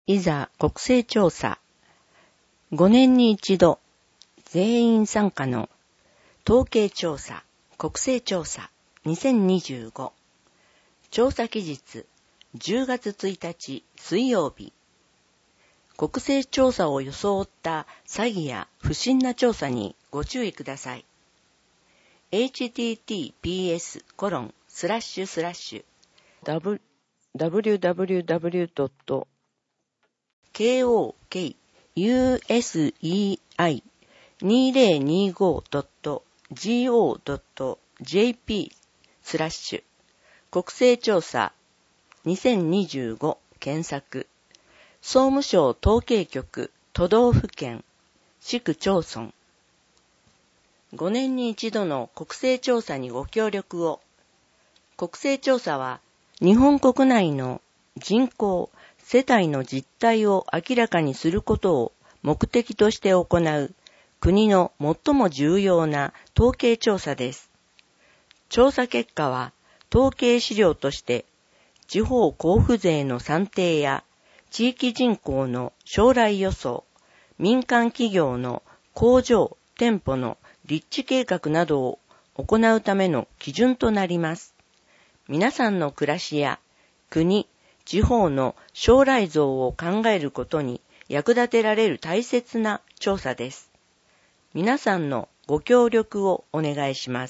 いざ国勢調査。5年に一度、全員参加の統計調査、国勢調査2025。調査期日、10月1日水曜日。国勢調査を装った詐欺や不審な調査にご注意ください。https://www.kosei2025.go.jp/ 国勢調査2025検索。総務省統計局都道府県市区町村。5年に一度の国勢調査にご協力を。国勢調査は日本国内の人口、世帯の実態を明らかにすることを目的として行う国の最も重要な統計調査です。調査結果は統計資料として地方交付税の算定や地域人口の将来予想、民間企業の工場、店舗の立地計画などを行うための基準となります。皆さんの暮らしや国、地方の将来像を考えることに役立てられる大切な調査です。皆さんのご協力をお願いします。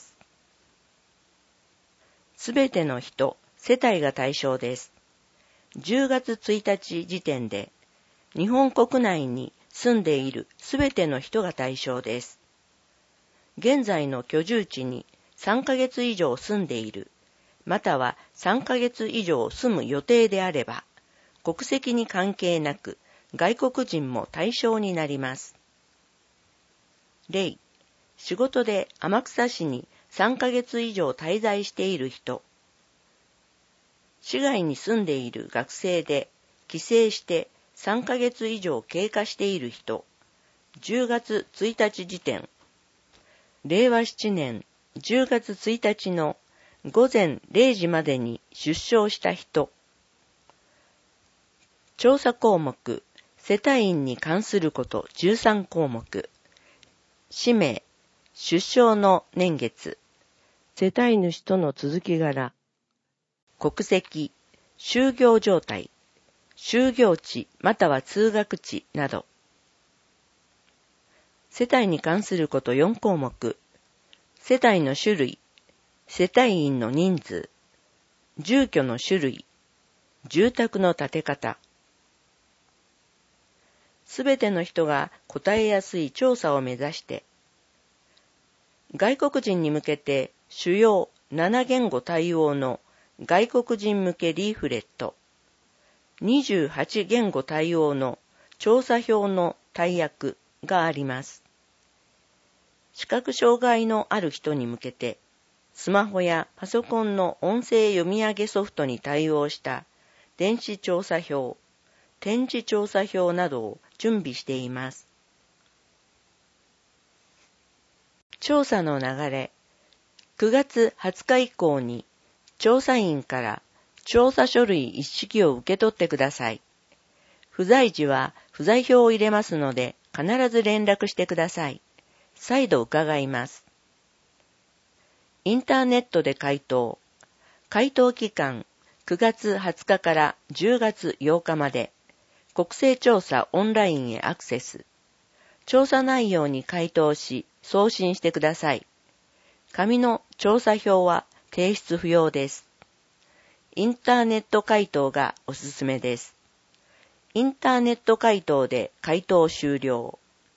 すべての人、世帯が対象です。10月1日時点で、日本国内に住んでいるすべての人が対象です。現在の居住地に3ヶ月以上住んでいる、または3ヶ月以上住む予定であれば、国籍に関係なく外国人も対象になります。例、仕事で天草市に3ヶ月以上滞在している人、市外に住んでいる学生で帰省して3ヶ月以上経過している人、10月1日時点、令和7年10月1日の午前0時までに出生した人。調査項目、世帯員に関すること13項目。氏名、出生の年月、世帯主との続き柄、国籍、就業状態、就業地または通学地など。世帯に関すること4項目。世帯の種類、世帯員の人数、住居の種類、住宅の建て方。すべての人が答えやすい調査を目指して、外国人に向けて主要7言語対応の外国人向けリーフレット、28言語対応の調査票の大役があります。視覚障害のある人に向けて、スマホやパソコンの音声読み上げソフトに対応した電子調査票、点字調査票などを準備しています。調査の流れ、9月20日以降に調査員から調査書類一式を受け取ってください。不在時は不在票を入れますので必ず連絡してください。再度伺います。インターネットで回答。回答期間9月20日から10月8日まで。国勢調査オンラインへアクセス。調査内容に回答し送信してください。紙の調査票は提出不要です。インターネット回答がおすすめです。インターネット回答で回答終了。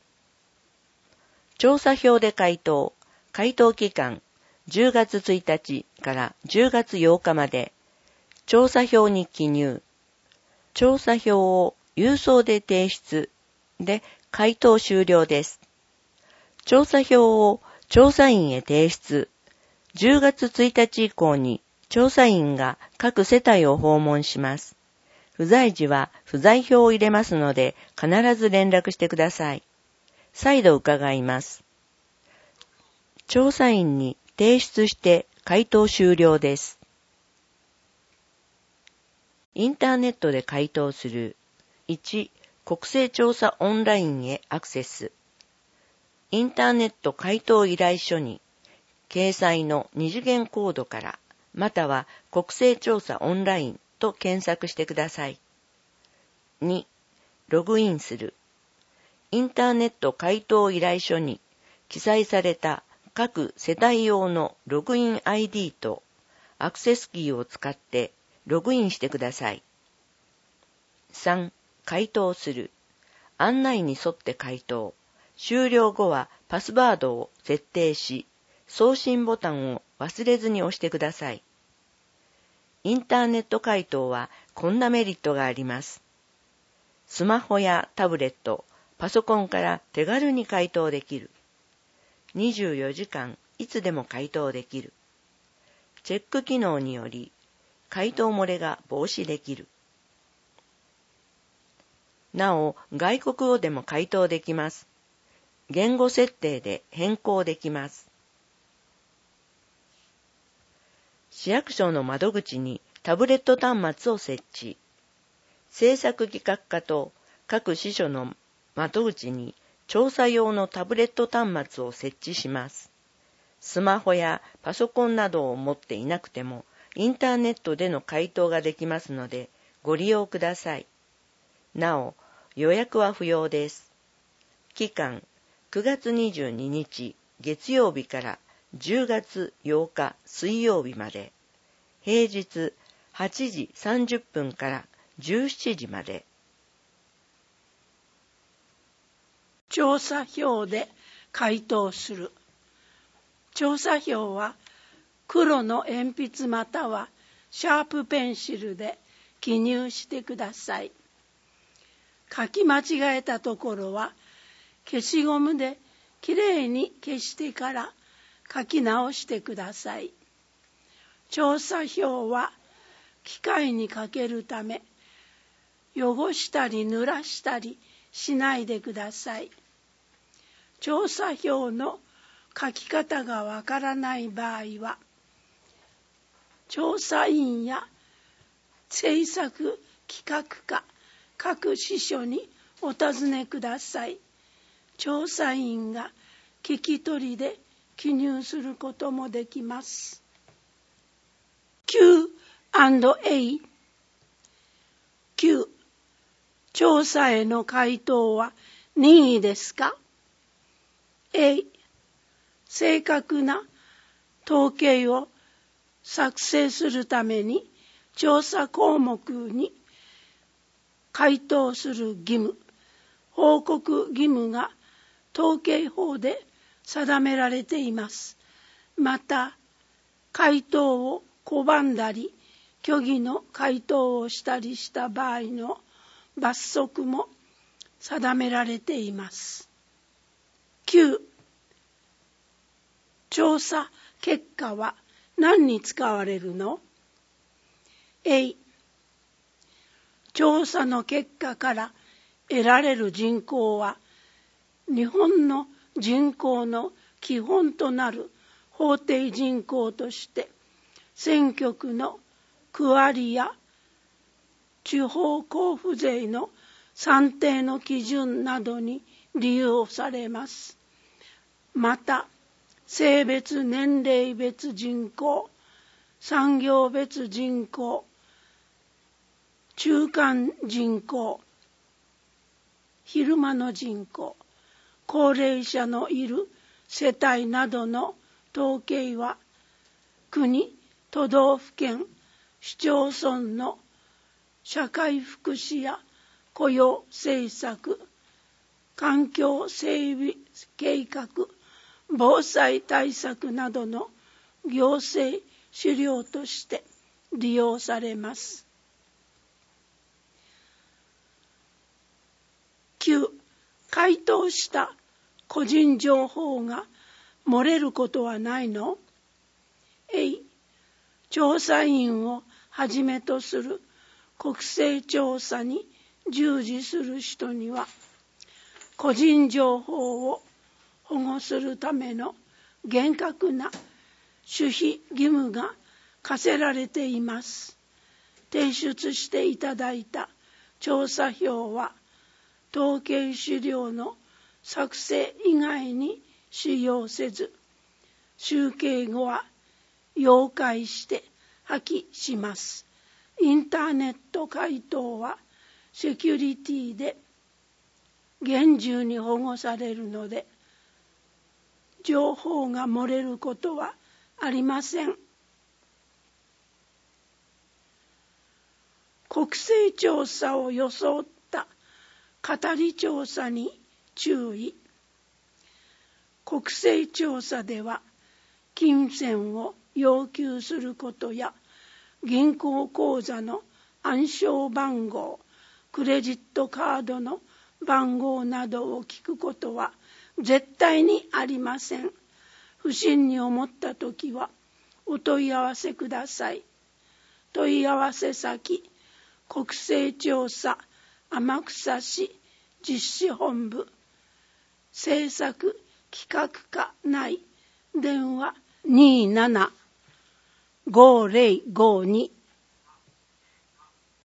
調査票で回答。回答期間10月1日から10月8日まで。調査票に記入。調査票を郵送で提出で回答終了です。調査票を調査員へ提出。10月1日以降に調査員が各世帯を訪問します。不在時は不在票を入れますので必ず連絡してください。再度伺います。調査員に提出して回答終了です。インターネットで回答する 1、国勢調査オンラインへアクセス。インターネット回答依頼書に掲載の2次元コードから、または国勢調査オンラインと検索してください。2、ログインする。インターネット回答依頼書に記載された各世帯用のログイン ID とアクセスキーを使ってログインしてください。3、回答する。案内に沿って回答。終了後はパスワードを設定し、送信ボタンを忘れずに押してください。インターネット回答はこんなメリットがあります。スマホやタブレット、パソコンから手軽に回答できる。24時間いつでも回答できる。チェック機能により回答漏れが防止できる。なお、外国語でも回答できます。言語設定で変更できます。市役所の窓口にタブレット端末を設置。政策企画課と各支所の窓口に調査用のタブレット端末を設置します。スマホやパソコンなどを持っていなくてもインターネットでの回答ができますのでご利用ください。なお、予約は不要です。期間9月22日月曜日から10月8日水曜日まで、平日8時30分から17時まで。 調査票で回答する。調査票は黒の鉛筆またはシャープペンシルで記入してください。書き間違えたところは消しゴムできれいに消してから書き直してください。調査票は機械にかけるため汚したり濡らしたりしないでください。調査票の書き方がわからない場合は調査員や政策企画課各支所にお尋ねください。調査員が聞き取りで記入することもできます。Q&A。 Q、調査への回答は任意ですか？ A、正確な統計を作成するために調査項目に回答する義務、報告義務が統計法で定められています。また、回答を拒んだり、虚偽の回答をしたりした場合の罰則も定められています。9、調査結果は何に使われるの？ A、調査の結果から得られる人口は日本の人口の基本となる法定人口として選挙区の区割りや地方交付税の算定の基準などに利用されます。また、性別、年齢別人口、産業別人口、中間人口、昼間の人口、高齢者のいる世帯などの統計は国、都道府県、市町村の社会福祉や雇用政策、環境整備計画、防災対策などの行政資料として利用されます。9、回答した個人情報が漏れることはないの？ A、調査員をはじめとする国勢調査に従事する人には個人情報を保護するための厳格な守秘義務が課せられています。提出していただいた調査票は統計資料の作成以外に使用せず、集計後は溶解して破棄します。インターネット回答はセキュリティで厳重に保護されるので、情報が漏れることはありません。国勢調査を装った語り調査に注意。国勢調査では金銭を要求することや銀行口座の暗証番号、クレジットカードの番号などを聞くことは絶対にありません。不審に思ったときはお問い合わせください。問い合わせ先、国勢調査天草市実施本部、政策企画課内、電話 27-5052